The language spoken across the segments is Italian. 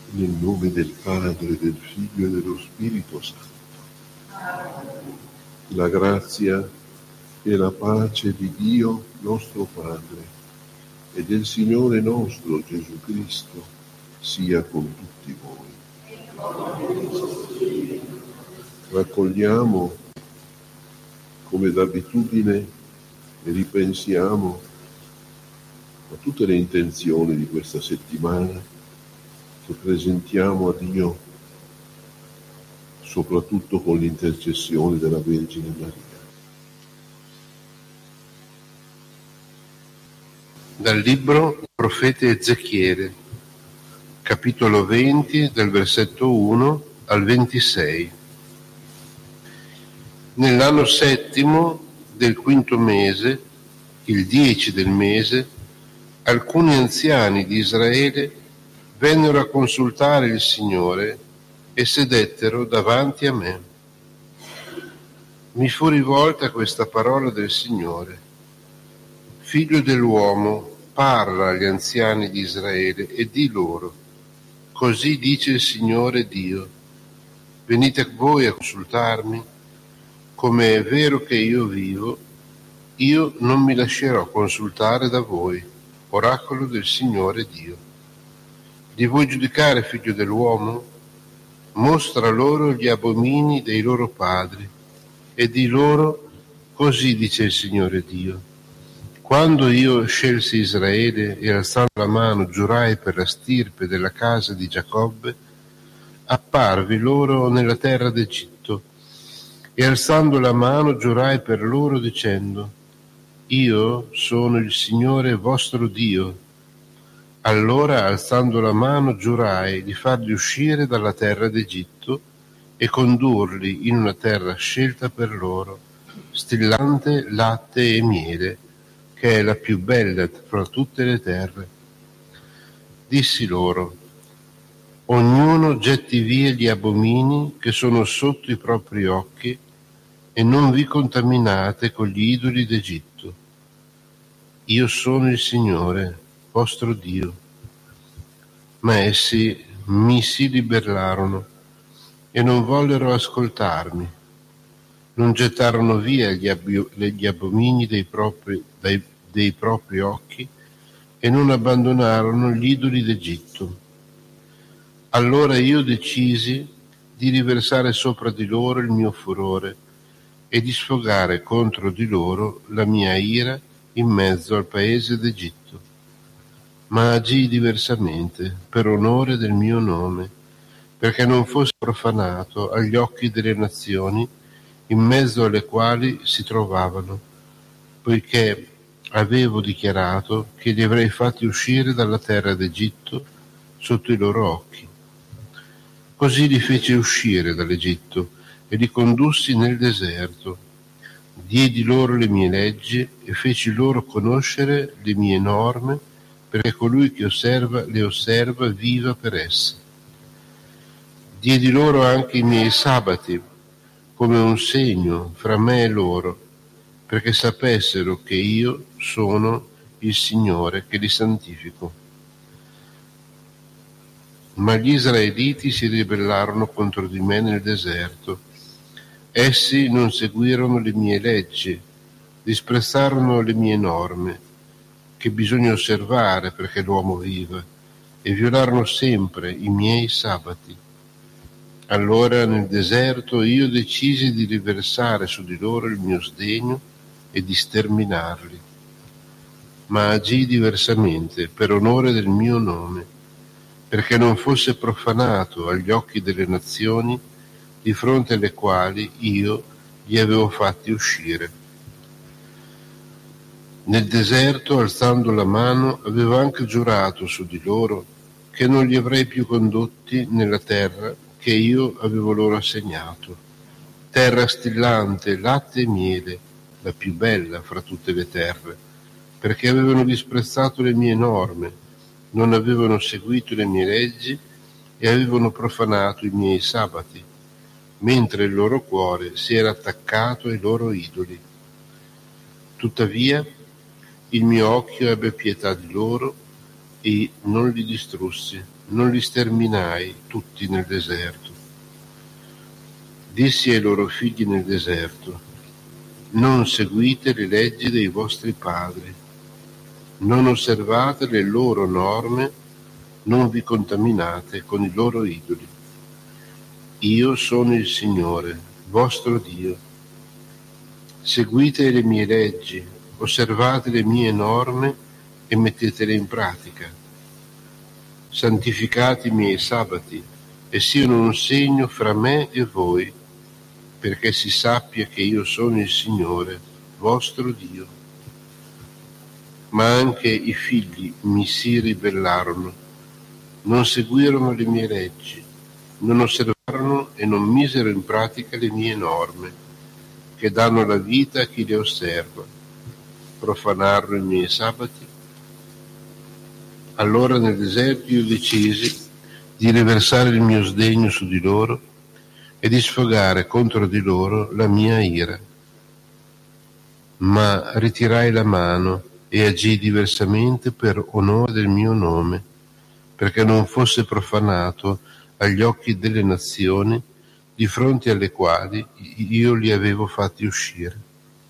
Nel nome del Padre, del Figlio e dello Spirito Santo. La grazia e la pace di Dio nostro Padre e del Signore nostro Gesù Cristo sia con tutti voi. Raccogliamo come d'abitudine e ripensiamo a tutte le intenzioni di questa settimana che presentiamo a Dio, soprattutto con l'intercessione della Vergine Maria. Dal libro Profeta Ezechiele, capitolo 20, dal versetto 1 al 26. Nell'anno settimo del quinto mese, il 10 del mese, alcuni anziani di Israele vennero a consultare il Signore e sedettero davanti a me. Mi fu rivolta questa parola del Signore: Figlio dell'uomo, parla agli anziani di Israele e di loro: così dice il Signore Dio, venite voi a consultarmi, come è vero che io vivo, io non mi lascerò consultare da voi, oracolo del Signore Dio. Li vuoi giudicare, figlio dell'uomo? Mostra loro gli abomini dei loro padri e di loro: così dice il Signore Dio. Quando io scelsi Israele e alzando la mano giurai per la stirpe della casa di Giacobbe, apparvi loro nella terra d'Egitto e alzando la mano giurai per loro dicendo: io sono il Signore vostro Dio. Allora, alzando la mano, giurai di farli uscire dalla terra d'Egitto e condurli in una terra scelta per loro, stillante latte e miele, che è la più bella fra tutte le terre. Dissi loro: ognuno getti via gli abomini che sono sotto i propri occhi e non vi contaminate con gli idoli d'Egitto. Io sono il Signore, vostro Dio. Ma essi mi si ribellarono e non vollero ascoltarmi. Non gettarono via gli abomini dei propri occhi e non abbandonarono gli idoli d'Egitto. Allora io decisi di riversare sopra di loro il mio furore e di sfogare contro di loro la mia ira in mezzo al paese d'Egitto. Ma agii diversamente, per onore del mio nome, perché non fosse profanato agli occhi delle nazioni in mezzo alle quali si trovavano, poiché avevo dichiarato che li avrei fatti uscire dalla terra d'Egitto sotto i loro occhi. Così li feci uscire dall'Egitto e li condussi nel deserto. Diedi loro le mie leggi e feci loro conoscere le mie norme, perché colui che le osserva viva per esse. Diedi loro anche i miei sabati, come un segno fra me e loro, perché sapessero che io sono il Signore che li santifico. Ma gli israeliti si ribellarono contro di me nel deserto. Essi non seguirono le mie leggi, disprezzarono le mie norme, che bisogna osservare perché l'uomo viva, e violarono sempre i miei sabati. Allora nel deserto io decisi di riversare su di loro il mio sdegno e di sterminarli. Ma agii diversamente, per onore del mio nome, perché non fosse profanato agli occhi delle nazioni di fronte alle quali io li avevo fatti uscire. Nel deserto, alzando la mano, avevo anche giurato su di loro che non li avrei più condotti nella terra che io avevo loro assegnato, terra stillante, latte e miele, la più bella fra tutte le terre, perché avevano disprezzato le mie norme, non avevano seguito le mie leggi e avevano profanato i miei sabati, mentre il loro cuore si era attaccato ai loro idoli. Tuttavia, il mio occhio ebbe pietà di loro e non li distrussi, non li sterminai tutti nel deserto. Dissi ai loro figli nel deserto: non seguite le leggi dei vostri padri, non osservate le loro norme, non vi contaminate con i loro idoli. Io sono il Signore, vostro Dio. Seguite le mie leggi, osservate le mie norme e mettetele in pratica. Santificate i miei sabati e siano un segno fra me e voi, perché si sappia che io sono il Signore, vostro Dio. Ma anche i figli mi si ribellarono, non seguirono le mie leggi, non osservarono e non misero in pratica le mie norme, che danno la vita a chi le osserva. Profanarono i miei sabati. Allora nel deserto io decisi di riversare il mio sdegno su di loro e di sfogare contro di loro la mia ira. Ma ritirai la mano e agii diversamente per onore del mio nome, perché non fosse profanato agli occhi delle nazioni di fronte alle quali io li avevo fatti uscire.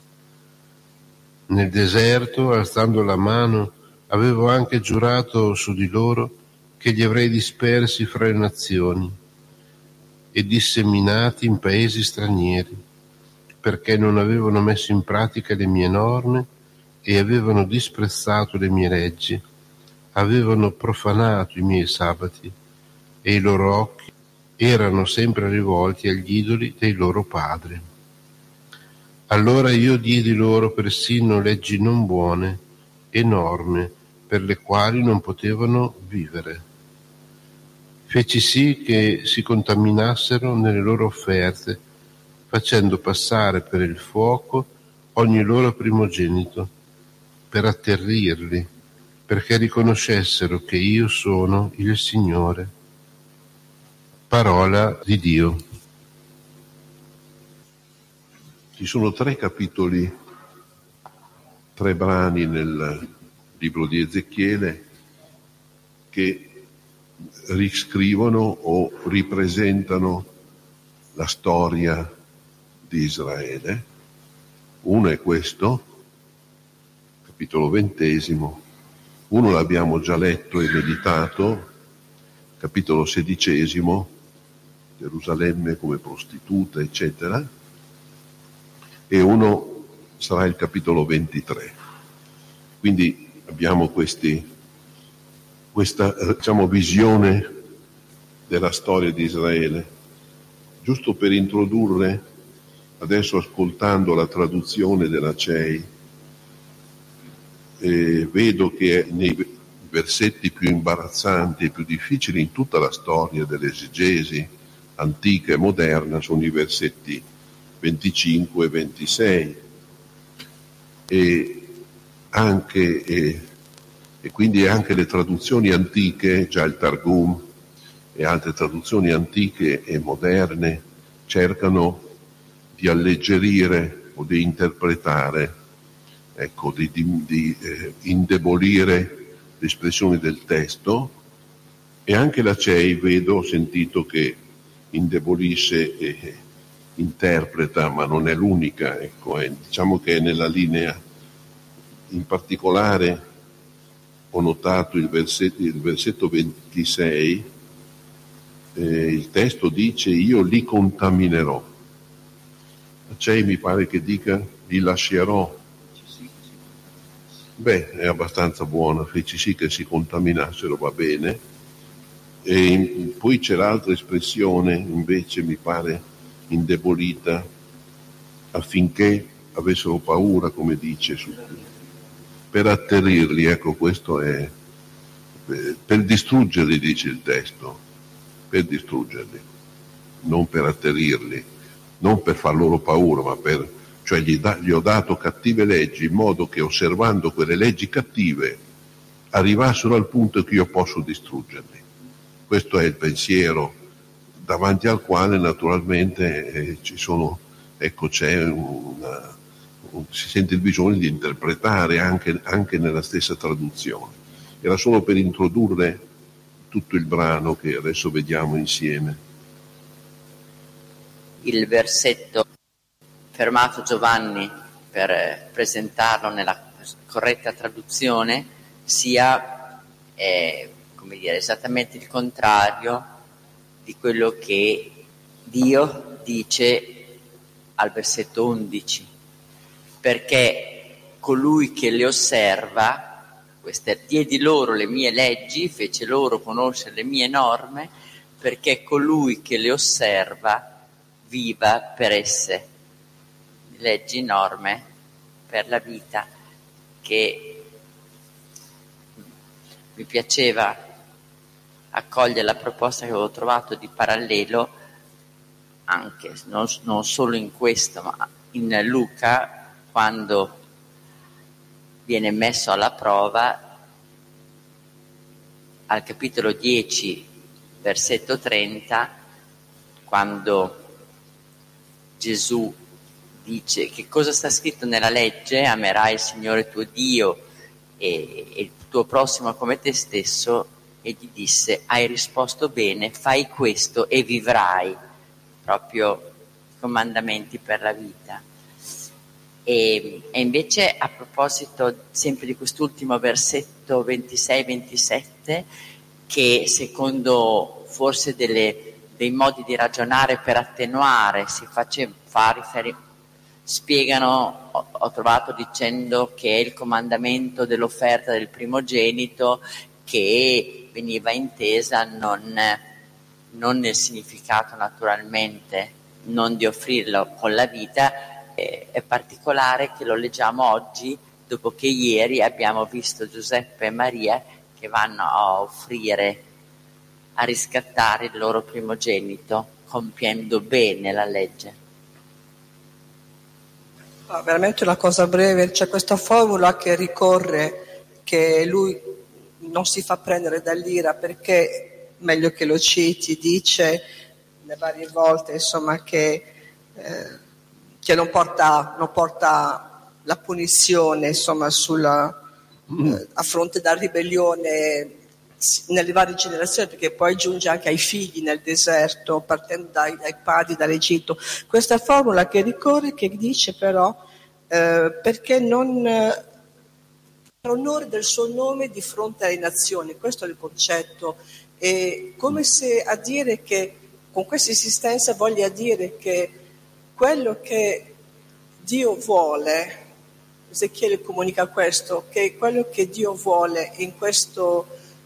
Nel deserto, alzando la mano, avevo anche giurato su di loro che li avrei dispersi fra le nazioni e disseminati in paesi stranieri, perché non avevano messo in pratica le mie norme e avevano disprezzato le mie leggi, avevano profanato i miei sabati e i loro occhi erano sempre rivolti agli idoli dei loro padri. Allora io diedi loro persino leggi non buone e norme per le quali non potevano vivere. Feci sì che si contaminassero nelle loro offerte, facendo passare per il fuoco ogni loro primogenito, per atterrirli, perché riconoscessero che io sono il Signore. Parola di Dio. Ci sono 3 capitoli, 3 brani nel libro di Ezechiele che riscrivono o ripresentano la storia di Israele. Uno è questo, capitolo 20, uno l'abbiamo già letto e meditato, capitolo 16, Gerusalemme come prostituta, eccetera, e uno sarà il capitolo 23. Quindi abbiamo questa visione della storia di Israele. Giusto per introdurre, adesso ascoltando la traduzione della CEI, vedo che nei versetti più imbarazzanti e più difficili in tutta la storia dell'esegesi antica e moderna sono i versetti 25 e 26 e quindi anche le traduzioni antiche, già il Targum e altre traduzioni antiche e moderne cercano di alleggerire o di interpretare, di indebolire le espressioni del testo, e anche la CEI ho sentito che indebolisce e interpreta, ma non è l'unica, diciamo che è nella linea. In particolare ho notato il versetto 26, il testo dice: io li contaminerò. La CEI mi pare che dica li lascerò. Beh, è abbastanza buona, feci sì che si contaminassero, va bene. E poi c'è l'altra espressione, invece mi pare indebolita, affinché avessero paura, come dice, per atterrirli, questo è, per distruggerli, dice il testo, per distruggerli, non per atterrirli, non per far loro paura, ma cioè gli ho dato cattive leggi, in modo che osservando quelle leggi cattive arrivassero al punto che io posso distruggerli. Questo è il pensiero davanti al quale naturalmente ci sono, c'è si sente il bisogno di interpretare anche nella stessa traduzione. Era solo per introdurre tutto il brano che adesso vediamo insieme. Il versetto, fermato Giovanni per presentarlo nella corretta traduzione, sia come dire, esattamente il contrario di quello che Dio dice al versetto 11, perché colui che le osserva, diedi loro le mie leggi, fece loro conoscere le mie norme, perché colui che le osserva viva per esse. Leggi, norme per la vita, che mi piaceva accogliere la proposta che avevo trovato di parallelo anche, non solo in questo, ma in Luca, quando viene messo alla prova al capitolo 10, versetto 30, quando Gesù dice che cosa sta scritto nella legge: amerai il Signore tuo Dio e il tuo prossimo come te stesso, e gli disse: hai risposto bene, fai questo e vivrai. Proprio comandamenti per la vita. E invece, a proposito sempre di quest'ultimo versetto 26-27, che secondo forse dei modi di ragionare per attenuare spiegano, ho trovato dicendo che è il comandamento dell'offerta del primogenito, che veniva intesa non nel significato naturalmente non di offrirlo con la vita. È particolare che lo leggiamo oggi, dopo che ieri abbiamo visto Giuseppe e Maria che vanno a offrire, a riscattare il loro primogenito, compiendo bene la legge. Veramente una cosa breve, c'è questa formula che ricorre, che lui non si fa prendere dall'ira, perché, meglio che lo citi, dice le varie volte insomma che non porta la punizione insomma a fronte della ribellione nelle varie generazioni, perché poi giunge anche ai figli nel deserto, partendo dai padri, dall'Egitto. Questa formula che ricorre, che dice però perché non per onore del suo nome di fronte alle nazioni. Questo è il concetto, e come se a dire che con questa esistenza voglia dire che quello che Dio vuole, Ezechiele comunica questo, che quello che Dio vuole in questo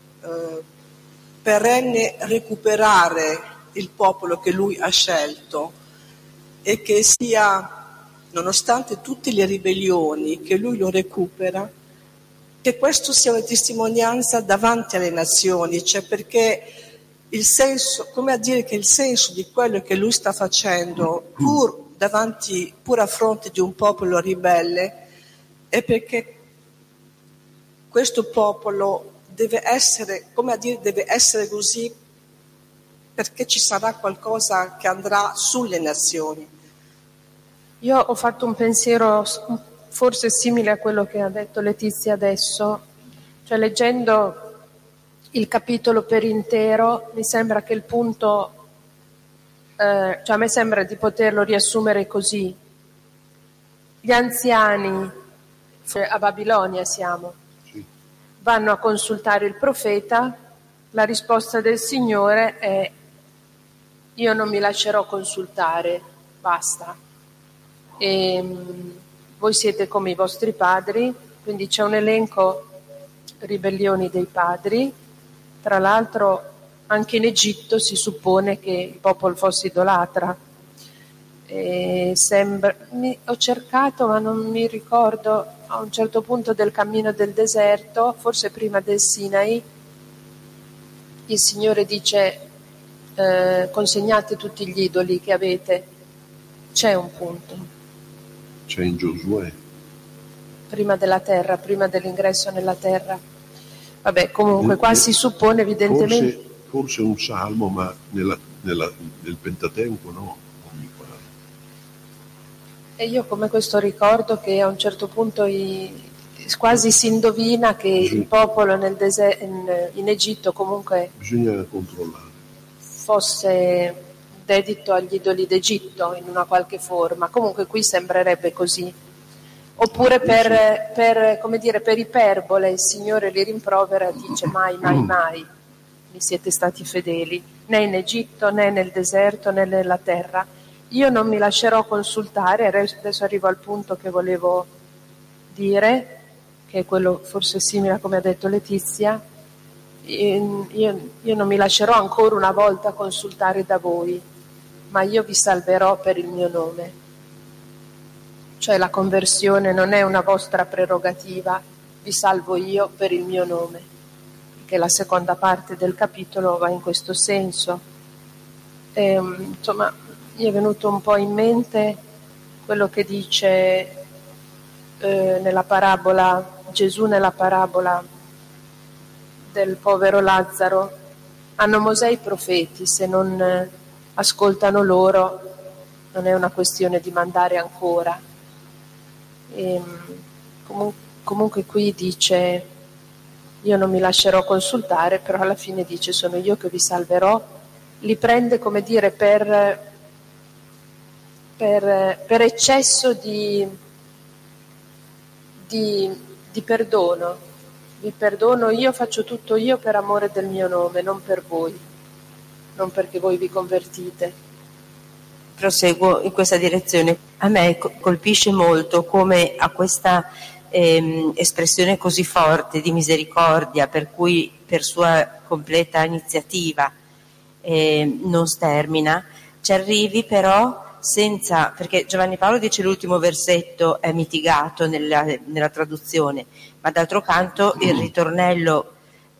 perenne recuperare il popolo che lui ha scelto, e che sia, nonostante tutte le ribellioni, che lui lo recupera, che questo sia una testimonianza davanti alle nazioni, cioè perché il senso, come a dire che il senso di quello che lui sta facendo, pur a fronte di un popolo ribelle, è perché questo popolo deve essere, come a dire, deve essere così, perché ci sarà qualcosa che andrà sulle nazioni. Io ho fatto un pensiero forse simile a quello che ha detto Letizia adesso, cioè leggendo il capitolo per intero mi sembra che il punto, cioè a me sembra di poterlo riassumere così: gli anziani a Babilonia vanno a consultare il profeta, la risposta del Signore è: io non mi lascerò consultare, basta. Voi siete come i vostri padri, quindi c'è un elenco ribellioni dei padri. Tra l'altro anche in Egitto si suppone che il popolo fosse idolatra. Ho cercato, ma non mi ricordo, a un certo punto del cammino del deserto, forse prima del Sinai, il Signore dice: consegnate tutti gli idoli che avete. C'è un punto. C'è in Giosuè. Prima della terra, prima dell'ingresso nella terra. Vabbè, comunque qua si suppone evidentemente... Forse un salmo, ma nel Pentateuco no, non mi pare. E io come questo ricordo che a un certo punto i quasi si indovina che il popolo in Egitto comunque bisogna controllare. Fosse dedito agli idoli d'Egitto in una qualche forma. Comunque qui sembrerebbe così. Oppure per iperbole il Signore li rimprovera e dice mai mi siete stati fedeli, né in Egitto, né nel deserto, né nella terra. Io non mi lascerò consultare, adesso arrivo al punto che volevo dire, che è quello forse simile a come ha detto Letizia. Io non mi lascerò ancora una volta consultare da voi, ma io vi salverò per il mio nome. Cioè la conversione non è una vostra prerogativa, vi salvo io per il mio nome, che la seconda parte del capitolo va in questo senso. Insomma, mi è venuto un po' in mente quello che dice nella parabola, Gesù nella parabola del povero Lazzaro: hanno Mosè i profeti, se non ascoltano loro non è una questione di mandare ancora. Comunque qui dice io non mi lascerò consultare, però alla fine dice sono io che vi salverò. Li prende, come dire, per eccesso di perdono. Vi perdono io, faccio tutto io per amore del mio nome, non per voi, non perché voi vi convertite. Proseguo in questa direzione. A me colpisce molto come a questa espressione così forte di misericordia, per cui per sua completa iniziativa non stermina, ci arrivi però senza, perché Giovanni Paolo dice l'ultimo versetto è mitigato nella traduzione, ma d'altro canto il ritornello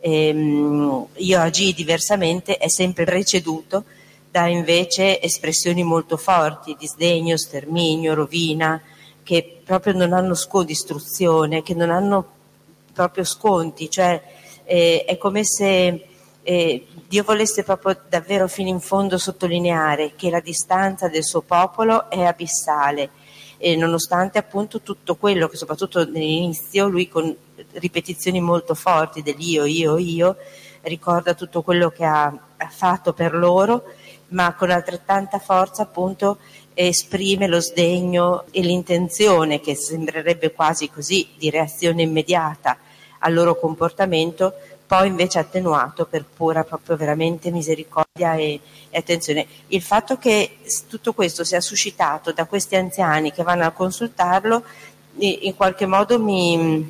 io agii diversamente è sempre preceduto da invece espressioni molto forti di sdegno, sterminio, rovina, che proprio non hanno distruzione, che non hanno proprio sconti, cioè è come se Dio volesse proprio davvero fino in fondo sottolineare che la distanza del suo popolo è abissale, e nonostante appunto tutto quello che soprattutto nell'inizio lui con ripetizioni molto forti dell'io ricorda tutto quello che ha fatto per loro, ma con altrettanta forza appunto esprime lo sdegno e l'intenzione, che sembrerebbe quasi così di reazione immediata al loro comportamento, poi invece attenuato per pura proprio veramente misericordia e attenzione. Il fatto che tutto questo sia suscitato da questi anziani che vanno a consultarlo in qualche modo mi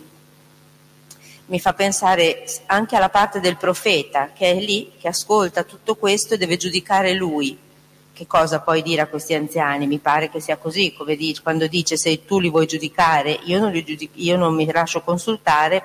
fa pensare anche alla parte del profeta che è lì, che ascolta tutto questo e deve giudicare lui. Che cosa puoi dire a questi anziani? Mi pare che sia così, come dice, quando dice se tu li vuoi giudicare, io non mi lascio consultare.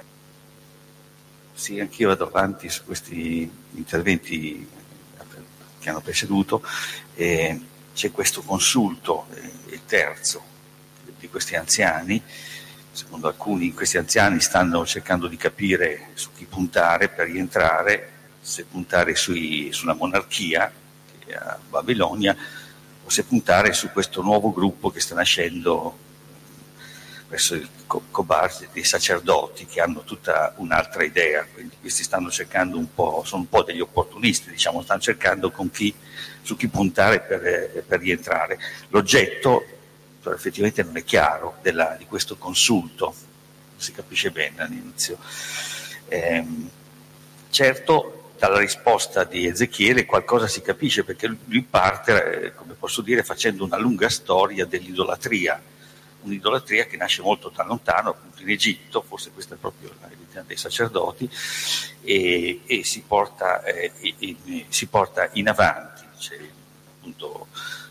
Sì, anch'io vado avanti su questi interventi che hanno preceduto. C'è questo consulto, il terzo, di questi anziani. Secondo alcuni questi anziani stanno cercando di capire su chi puntare per rientrare, se puntare sulla monarchia che è a Babilonia o se puntare su questo nuovo gruppo che sta nascendo verso il Cobar dei sacerdoti, che hanno tutta un'altra idea. Quindi questi stanno cercando sono un po' degli opportunisti, diciamo, stanno cercando su chi puntare per rientrare. L'oggetto però effettivamente non è chiaro di questo consulto, non si capisce bene all'inizio. Certo, dalla risposta di Ezechiele qualcosa si capisce, perché lui parte, come posso dire, facendo una lunga storia dell'idolatria, un'idolatria che nasce molto da lontano, appunto in Egitto, forse questa è proprio la verità dei sacerdoti, e si porta in avanti, c'è appunto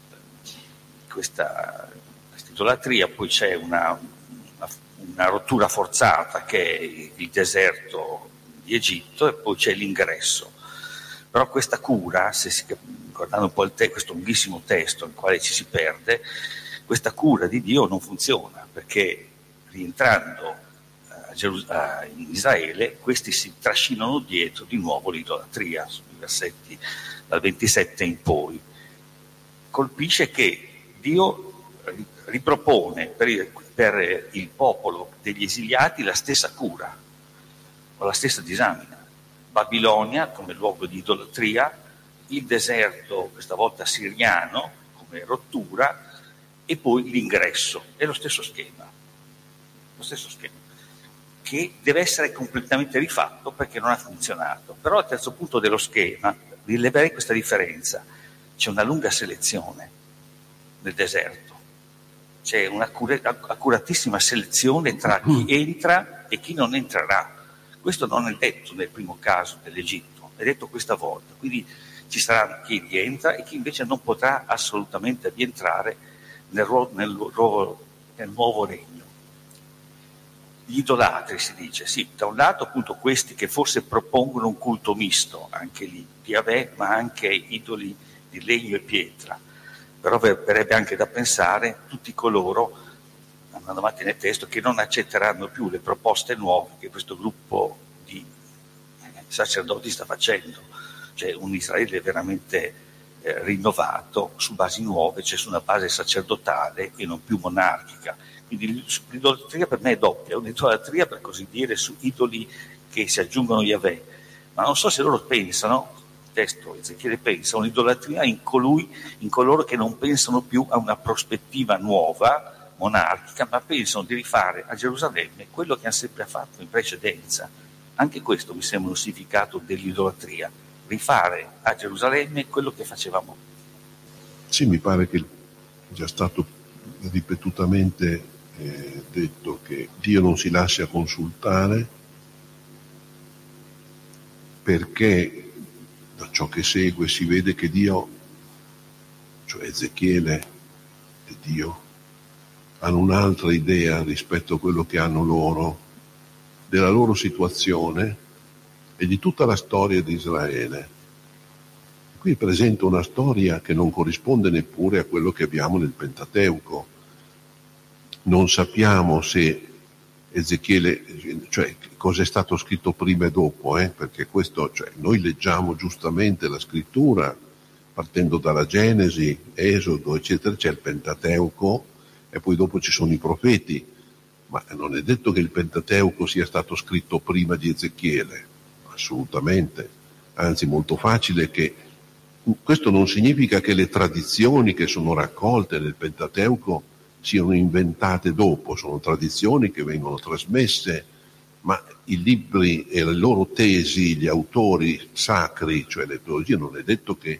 questa idolatria. Poi c'è una rottura forzata che è il deserto di Egitto, e poi c'è l'ingresso. Però questa cura, guardando un po' questo lunghissimo testo nel quale ci si perde, questa cura di Dio non funziona, perché rientrando in Israele questi si trascinano dietro di nuovo l'idolatria, sui versetti dal 27 in poi. Colpisce che Dio ripropone per il popolo degli esiliati la stessa cura o la stessa disamina. Babilonia come luogo di idolatria, il deserto, questa volta siriano, come rottura, e poi l'ingresso. È lo stesso schema, che deve essere completamente rifatto perché non ha funzionato. Però al terzo punto dello schema rileverei questa differenza. C'è una lunga selezione nel deserto, c'è un'accuratissima selezione tra chi entra e chi non entrerà. Questo non è detto nel primo caso dell'Egitto, è detto questa volta. Quindi ci sarà chi rientra e chi invece non potrà assolutamente rientrare nel nuovo regno. Gli idolatri, si dice, sì, da un lato appunto questi che forse propongono un culto misto, anche lì, di Yahweh, ma anche idoli di legno e pietra. Però verrebbe anche da pensare tutti coloro, andando avanti nel testo, che non accetteranno più le proposte nuove che questo gruppo di sacerdoti sta facendo, cioè un Israele veramente rinnovato su basi nuove, cioè su una base sacerdotale e non più monarchica. Quindi l'idolatria per me è doppia, un'idolatria per così dire su idoli che si aggiungono a Yahweh, ma non so se loro pensano, il testo Ezechiele pensa, un'idolatria in coloro che non pensano più a una prospettiva nuova, monarchica, ma pensano di rifare a Gerusalemme quello che hanno sempre fatto in precedenza. Anche questo mi sembra un significato dell'idolatria, rifare a Gerusalemme quello che facevamo. Sì, mi pare che è già stato ripetutamente detto che Dio non si lascia consultare perché da ciò che segue si vede che Dio, cioè Ezechiele e Dio, hanno un'altra idea rispetto a quello che hanno loro, della loro situazione e di tutta la storia di Israele. Qui presenta una storia che non corrisponde neppure a quello che abbiamo nel Pentateuco. Non sappiamo se Ezechiele, cioè cosa è stato scritto prima e dopo, perché questo, cioè, noi leggiamo giustamente la scrittura partendo dalla Genesi, Esodo, eccetera, c'è il Pentateuco e poi dopo ci sono i profeti, ma non è detto che il Pentateuco sia stato scritto prima di Ezechiele, assolutamente, anzi molto facile che questo non significa che le tradizioni che sono raccolte nel Pentateuco siano inventate dopo, sono tradizioni che vengono trasmesse, ma i libri e le loro tesi, gli autori sacri, cioè le teologie, non è detto che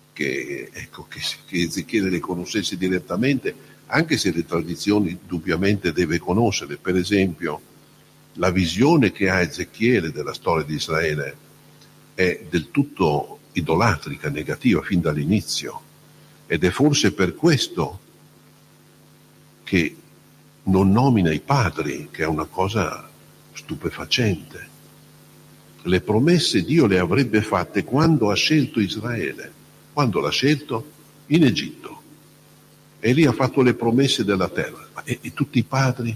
Ezechiele le conoscesse direttamente, anche se le tradizioni indubbiamente deve conoscere. Per esempio, la visione che ha Ezechiele della storia di Israele è del tutto idolatrica, negativa, fin dall'inizio, ed è forse per questo che non nomina i padri, che è una cosa stupefacente. Le promesse Dio le avrebbe fatte quando ha scelto Israele. Quando l'ha scelto? In Egitto. E lì ha fatto le promesse della terra. E tutti i padri?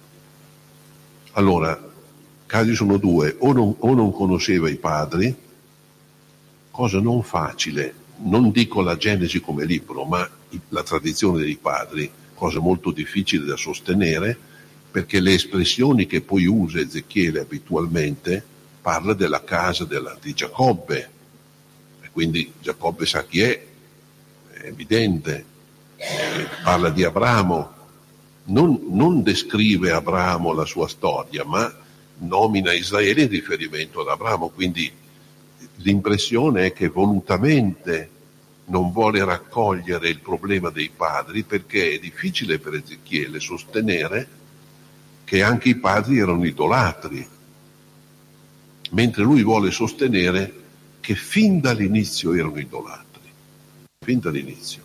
Allora, casi sono due: o non conosceva i padri, cosa non facile, non dico la Genesi come libro, ma la tradizione dei padri, cosa molto difficile da sostenere, perché le espressioni che poi usa Ezechiele abitualmente parla della casa di Giacobbe, e quindi Giacobbe sa chi è evidente, parla di Abramo, non descrive Abramo la sua storia, ma nomina Israele in riferimento ad Abramo, quindi l'impressione è che volutamente non vuole raccogliere il problema dei padri, perché è difficile per Ezechiele sostenere che anche i padri erano idolatri, mentre lui vuole sostenere che fin dall'inizio erano idolatri, fin dall'inizio,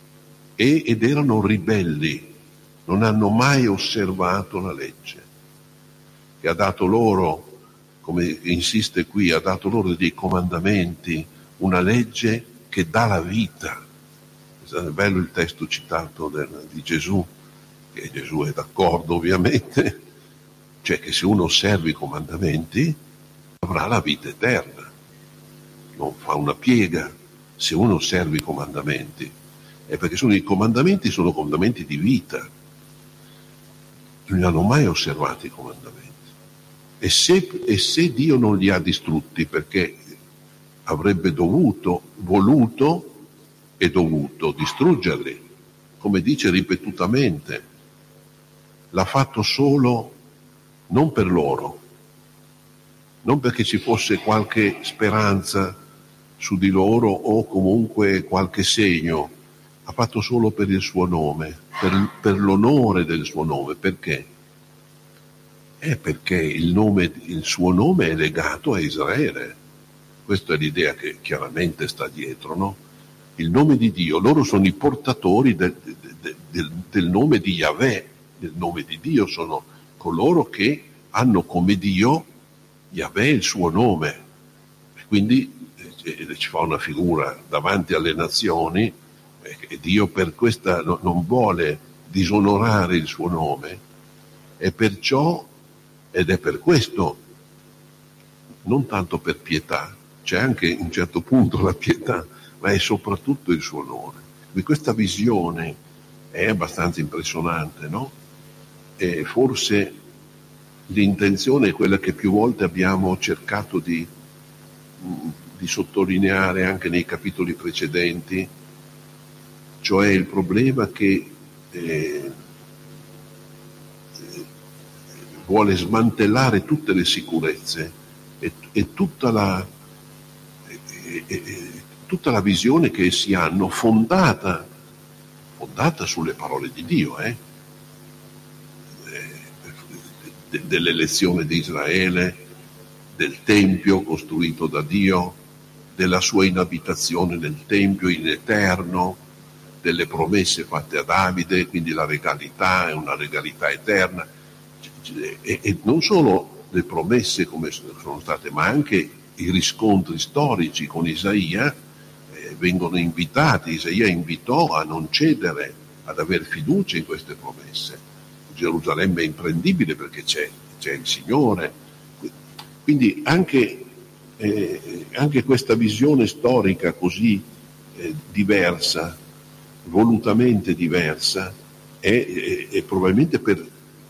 ed erano ribelli, non hanno mai osservato la legge, che ha dato loro, come insiste qui, ha dato loro dei comandamenti, una legge che dà la vita. È bello il testo citato di Gesù, che Gesù è d'accordo ovviamente, cioè che se uno osserva i comandamenti avrà la vita eterna, non fa una piega se uno osserva i comandamenti. è perché i comandamenti sono comandamenti di vita. Non hanno mai osservato i comandamenti. E se Dio non li ha distrutti, perché avrebbe voluto e dovuto distruggerli, come dice ripetutamente, l'ha fatto solo non per loro, non perché ci fosse qualche speranza su di loro o comunque qualche segno, ha fatto solo per il suo nome, per l'onore del suo nome. Perché? Perché il suo nome è legato a Israele. Questa è l'idea che chiaramente sta dietro, no? Il nome di Dio, loro sono i portatori del nome di Yahweh. Il nome di Dio sono coloro che hanno come Dio Yahweh il suo nome. E quindi ci fa una figura davanti alle nazioni, e Dio per questa non vuole disonorare il suo nome, e perciò, ed è per questo, non tanto per pietà, c'è anche in un certo punto la pietà, ma è soprattutto il suo onore. Quindi questa visione è abbastanza impressionante, no? E forse l'intenzione è quella che più volte abbiamo cercato di sottolineare anche nei capitoli precedenti, cioè il problema che vuole smantellare tutte le sicurezze e tutta la visione che essi hanno fondata sulle parole di Dio, dell'elezione di Israele, del Tempio costruito da Dio, della sua inabitazione nel Tempio in eterno, delle promesse fatte a Davide, quindi la regalità è una regalità eterna, e non solo le promesse come sono state, ma anche i riscontri storici con Isaia vengono invitati. Isaia invitò a non cedere, ad aver fiducia in queste promesse. Gerusalemme è imprendibile perché c'è il Signore. Quindi anche questa visione storica così diversa, volutamente diversa, è probabilmente per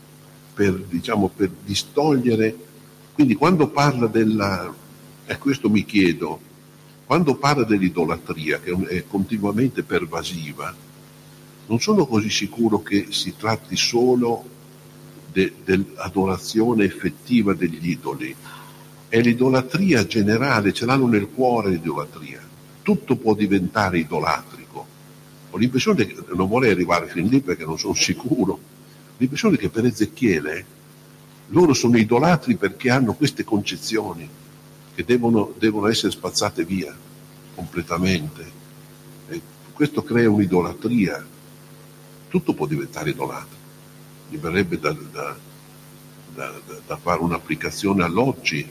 distogliere. Quindi quando parla questo mi chiedo, quando parla dell'idolatria, che è continuamente pervasiva, non sono così sicuro che si tratti solo dell'adorazione effettiva degli idoli. È l'idolatria generale, ce l'hanno nel cuore l'idolatria. Tutto può diventare idolatrico. Ho l'impressione che, non vorrei arrivare fin lì perché non sono sicuro, l'impressione che per Ezechiele loro sono idolatri perché hanno queste concezioni che devono essere spazzate via completamente. E questo crea un'idolatria. Tutto può diventare idolatrico. Mi verrebbe da fare un'applicazione all'oggi.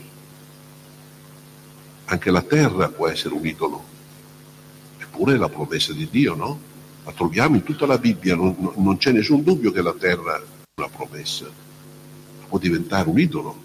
Anche la terra può essere un idolo, eppure è la promessa di Dio, no? La troviamo in tutta la Bibbia, non c'è nessun dubbio che la terra è una promessa, può diventare un idolo.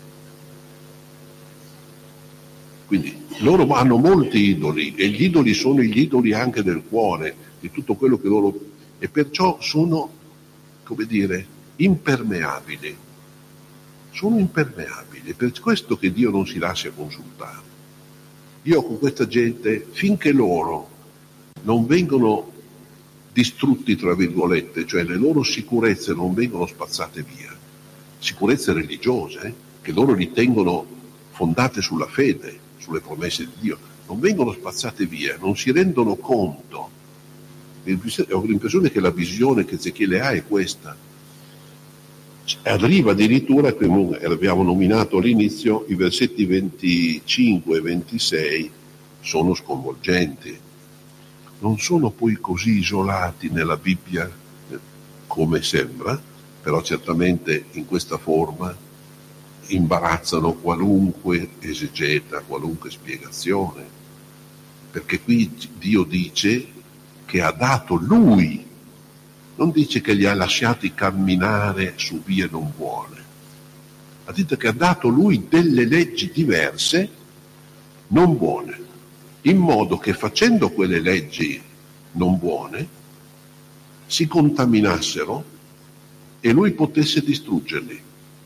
Quindi loro hanno molti idoli, e gli idoli sono gli idoli anche del cuore, di tutto quello che loro, e perciò sono, come dire, impermeabili. Sono impermeabili, è per questo che Dio non si lascia consultare. Io con questa gente, finché loro non vengono distrutti, tra virgolette, cioè le loro sicurezze non vengono spazzate via, sicurezze religiose, che loro ritengono fondate sulla fede, sulle promesse di Dio, non vengono spazzate via, non si rendono conto. Ho l'impressione che la visione che Ezechiele ha è questa. Arriva addirittura, come abbiamo nominato all'inizio, i versetti 25 e 26 sono sconvolgenti. Non sono poi così isolati nella Bibbia come sembra, però certamente in questa forma imbarazzano qualunque esegeta, qualunque spiegazione, perché qui Dio dice che ha dato Lui, non dice che li ha lasciati camminare su vie non buone, ha detto che ha dato Lui delle leggi diverse, non buone, in modo che facendo quelle leggi non buone, si contaminassero e lui potesse distruggerli.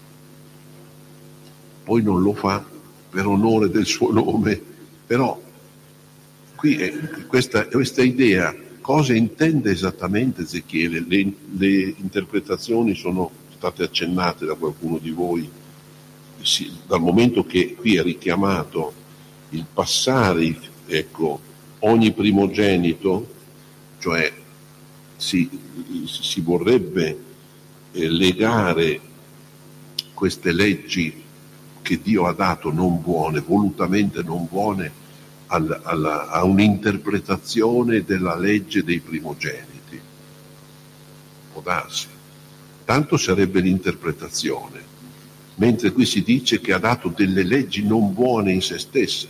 Poi non lo fa per onore del suo nome, però qui è questa idea, cosa intende esattamente Ezechiele? Le interpretazioni sono state accennate da qualcuno di voi, dal momento che qui è richiamato il passare, ogni primogenito, cioè si vorrebbe legare queste leggi che Dio ha dato non buone, volutamente non buone, a un'interpretazione della legge dei primogeniti. Può darsi. Tanto sarebbe l'interpretazione, mentre qui si dice che ha dato delle leggi non buone in se stesse.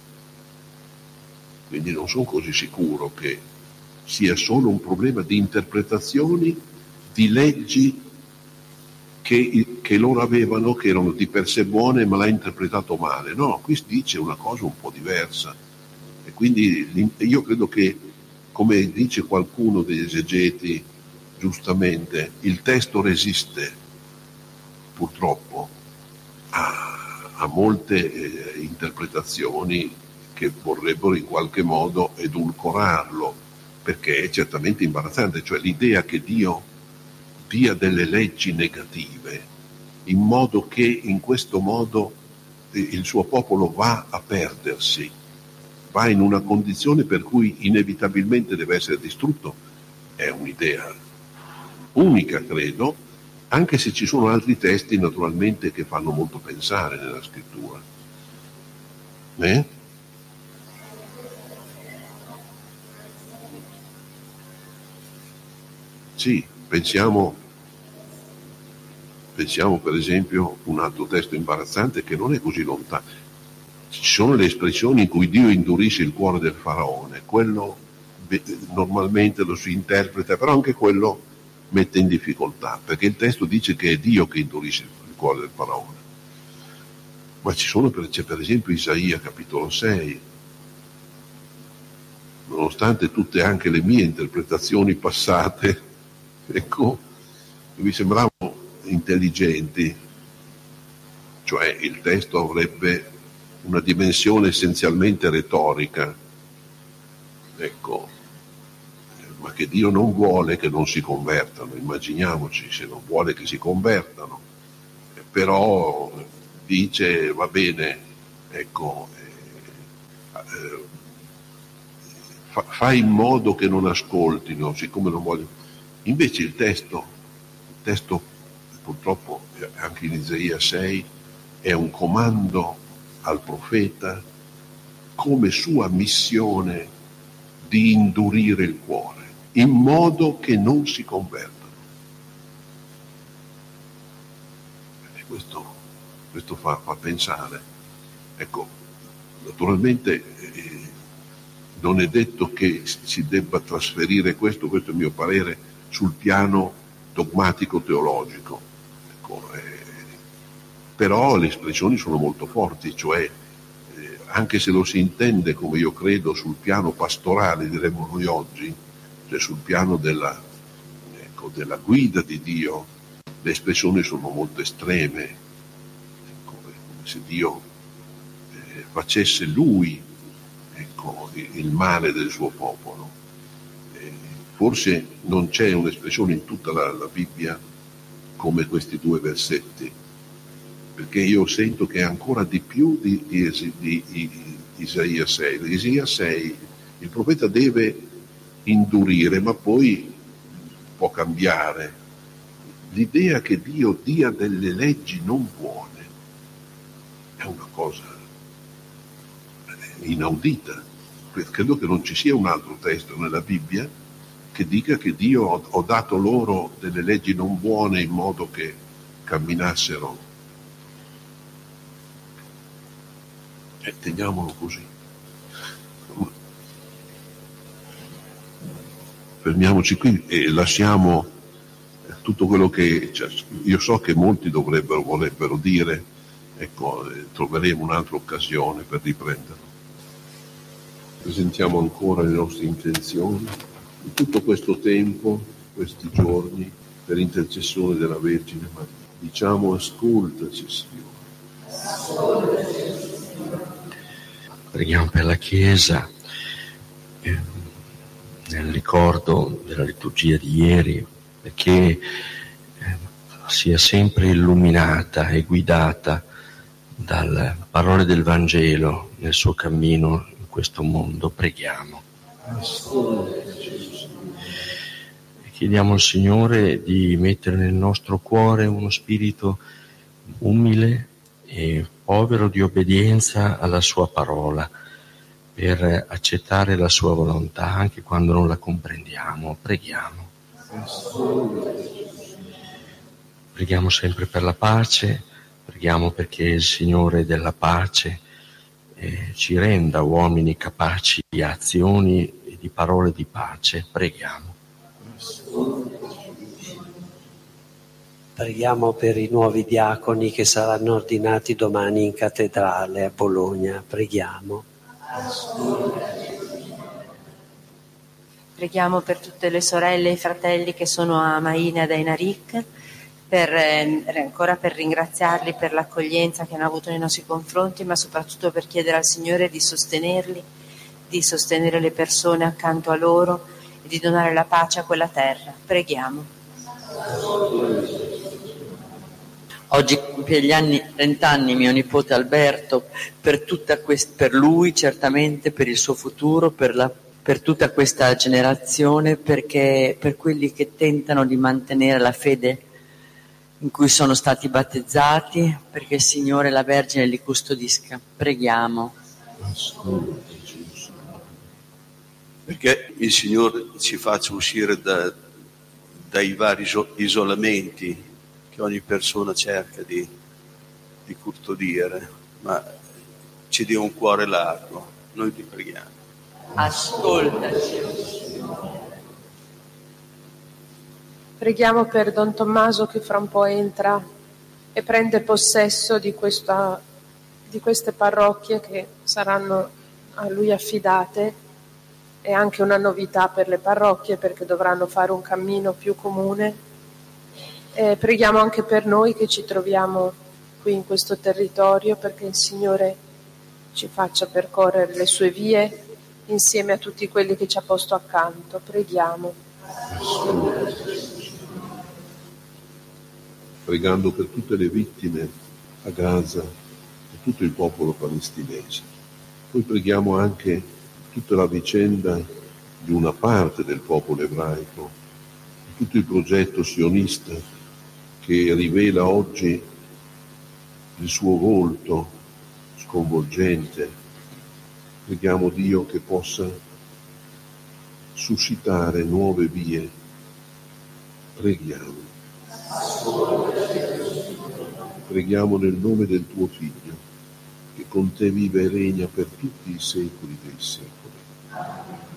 Quindi non sono così sicuro che sia solo un problema di interpretazioni di leggi che loro avevano, che erano di per sé buone, ma l'ha interpretato male. No, qui si dice una cosa un po' diversa. E quindi io credo che, come dice qualcuno degli esegeti, giustamente, il testo resiste, purtroppo, a molte interpretazioni che vorrebbero in qualche modo edulcorarlo, perché è certamente imbarazzante, cioè l'idea che Dio dia delle leggi negative, in modo che in questo modo il suo popolo va a perdersi, va in una condizione per cui inevitabilmente deve essere distrutto, è un'idea unica, credo, anche se ci sono altri testi naturalmente che fanno molto pensare nella scrittura. Sì, pensiamo per esempio un altro testo imbarazzante che non è così lontano. Ci sono le espressioni in cui Dio indurisce il cuore del faraone, quello normalmente lo si interpreta, però anche quello mette in difficoltà, perché il testo dice che è Dio che indurisce il cuore del faraone. Ma c'è per esempio Isaia capitolo 6, nonostante tutte anche le mie interpretazioni passate, mi sembravano intelligenti, cioè il testo avrebbe una dimensione essenzialmente retorica, ma che Dio non vuole che non si convertano, immaginiamoci se non vuole che si convertano, però dice va bene, fa in modo che non ascoltino, siccome non vogliono. Invece il testo purtroppo anche in Isaia 6 è un comando al profeta come sua missione di indurire il cuore in modo che non si convertano. E questo fa pensare. Naturalmente non è detto che si debba trasferire questo è il mio parere, sul piano dogmatico teologico, però le espressioni sono molto forti, cioè anche se lo si intende, come io credo, sul piano pastorale, diremmo noi oggi, cioè sul piano della guida di Dio, le espressioni sono molto estreme, come se Dio facesse lui il male del suo popolo. Forse non c'è un'espressione in tutta la Bibbia come questi due versetti, perché io sento che è ancora di più di Isaia 6. Isaia 6 il profeta deve indurire, ma poi può cambiare. L'idea che Dio dia delle leggi non buone è una cosa inaudita. Credo che non ci sia un altro testo nella Bibbia che dica che Dio ho dato loro delle leggi non buone in modo che camminassero. Teniamolo così. Fermiamoci qui e lasciamo tutto quello che io so che molti vorrebbero dire, troveremo un'altra occasione per riprenderlo. Presentiamo ancora le nostre intenzioni. In tutto questo tempo, questi giorni, per intercessione della Vergine Maria, diciamo: ascoltaci, Signore. Preghiamo per la Chiesa, nel ricordo della liturgia di ieri, perché sia sempre illuminata e guidata dalle parole del Vangelo nel suo cammino in questo mondo. Preghiamo. Chiediamo al Signore di mettere nel nostro cuore uno spirito umile e povero di obbedienza alla sua parola, per accettare la sua volontà anche quando non la comprendiamo. Preghiamo. Preghiamo sempre per la pace, preghiamo perché il Signore della pace ci renda uomini capaci di azioni e di parole di pace. Preghiamo. Preghiamo per i nuovi diaconi che saranno ordinati domani in cattedrale a Bologna. Preghiamo. Preghiamo per tutte le sorelle e i fratelli che sono a Maina ed a Enaric, ancora per ringraziarli per l'accoglienza che hanno avuto nei nostri confronti, ma soprattutto per chiedere al Signore di sostenerli, di sostenere le persone accanto a loro e di donare la pace a quella terra. Preghiamo. Oggi compie gli anni 30 anni mio nipote Alberto, per lui certamente, per il suo futuro, per tutta questa generazione, perché per quelli che tentano di mantenere la fede in cui sono stati battezzati, perché il Signore e la Vergine li custodisca. Preghiamo. Perché il Signore ci faccia uscire dai vari isolamenti che ogni persona cerca di custodire, ma ci dia un cuore largo. Noi ti preghiamo. Ascoltaci. Preghiamo per Don Tommaso che fra un po' entra e prende possesso di queste parrocchie che saranno a lui affidate. È anche una novità per le parrocchie perché dovranno fare un cammino più comune. Preghiamo anche per noi che ci troviamo qui in questo territorio, perché il Signore ci faccia percorrere le sue vie insieme a tutti quelli che ci ha posto accanto. Preghiamo. Pregando per tutte le vittime a Gaza e tutto il popolo palestinese. Poi preghiamo anche tutta la vicenda di una parte del popolo ebraico, di tutto il progetto sionista che rivela oggi il suo volto sconvolgente. Preghiamo Dio che possa suscitare nuove vie. Preghiamo. Preghiamo nel nome del tuo Figlio, che con te vive e regna per tutti i secoli dei secoli.